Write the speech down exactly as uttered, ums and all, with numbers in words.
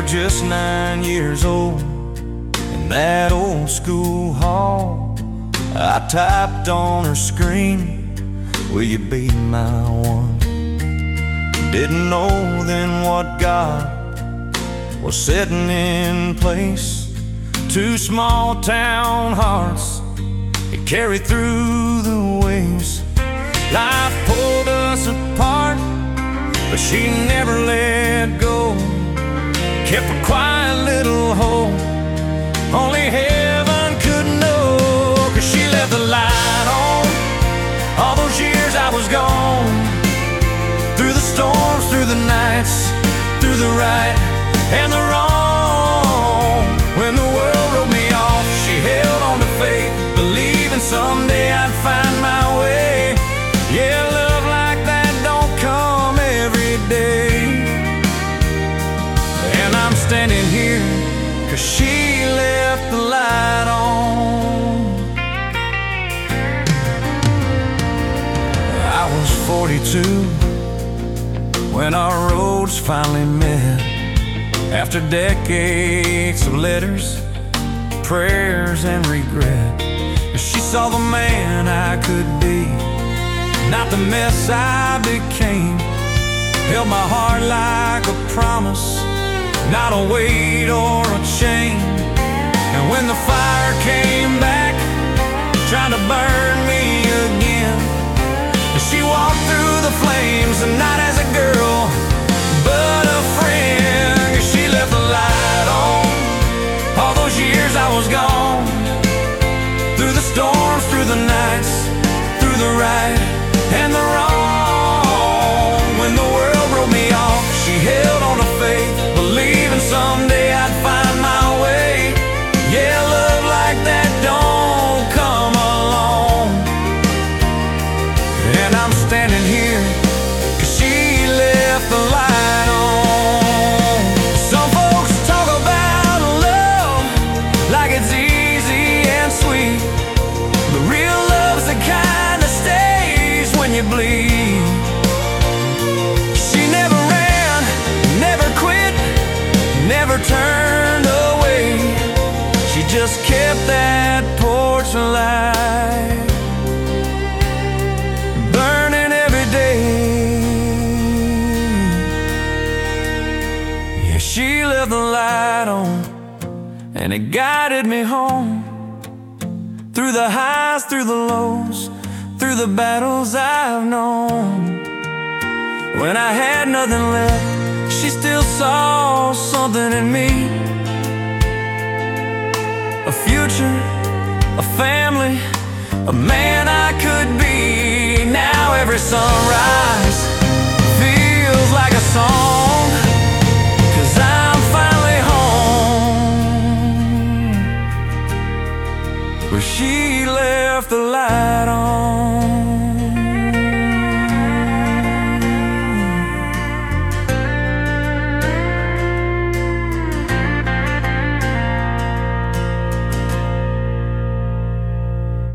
just nine years old, in that old school hall, I typed on her screen, "Will you be my one?" Didn't know then what God was setting in place. Two small town hearts that carry through the waves. Life pulled us apart, but she never let go. Kept a quiet little hope only heaven could know. 'Cause she left the light on all those years I was gone. Through the storms, through the nights, through the right and the wrong. When the world wrote me off, she held on to faith, believing someday I'd find my way. Yeah, love like that don't come every day. And I'm standing here 'cause she left the light on. I was forty-two when our roads finally met. After decades of letters, prayers and regret, she saw the man I could be, not the mess I became. Held my heart like a promise, not a weight or a chain. And when the fire came back, trying to burn me again, she walked through the flames, and not as a girl, but a friend. 'Cause she left the light on all those years I was gone. Through the storms, through the nights, through the right and the wrong. When the world wrote me off, she held on to faith, believing someday I'd find my way. Yeah, love like that don't come along. And I'm standing here 'cause she left the light on. Some folks talk about love like it's easy and sweet, but real love's the kind that stays when you bleed. She never ran, never quit, never turned away. She just kept that porch alight, burning every day. Yeah, she left the light on, and it guided me home. Through the highs, through the lows, through the battles I've known. When I had nothing left, she still saw something in me. A future, a family, a man I could be. Now every sunrise,